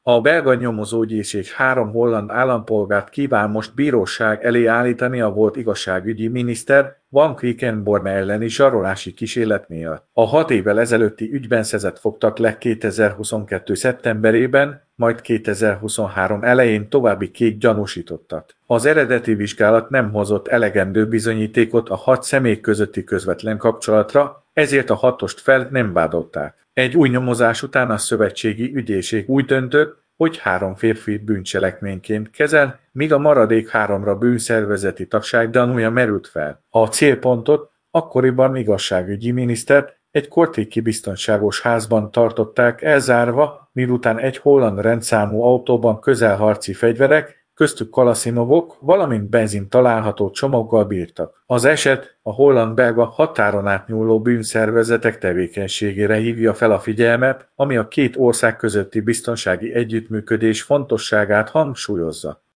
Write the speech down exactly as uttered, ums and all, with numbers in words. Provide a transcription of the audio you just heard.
A belga nyomozóügyészség három holland állampolgárt kíván most bíróság elé állítani a volt igazságügyi miniszter Van Quickenborne elleni zsarolási kísérlet miatt. A hat évvel ezelőtti ügyben szezet fogtak le kétezer-huszonkettő. szeptemberében, majd kétezer-huszonhárom elején további két gyanúsítottat. Az eredeti vizsgálat nem hozott elegendő bizonyítékot a hat személy közötti közvetlen kapcsolatra, ezért a hatost fel nem vádolták. Egy új nyomozás után a szövetségi ügyészség úgy döntött, hogy három férfit bűncselekményként kezel, míg a maradék háromra bűnszervezeti tagság gyanúja merült fel. A célpontot akkoriban igazságügyi minisztert egy kortéki biztonságos házban tartották elzárva, miután egy holland rendszámú autóban közelharci fegyverek, köztük kalaszinovok, valamint benzin található csomaggal bírtak. Az eset a holland-belga határon átnyúló bűnszervezetek tevékenységére hívja fel a figyelmet, ami a két ország közötti biztonsági együttműködés fontosságát hangsúlyozza.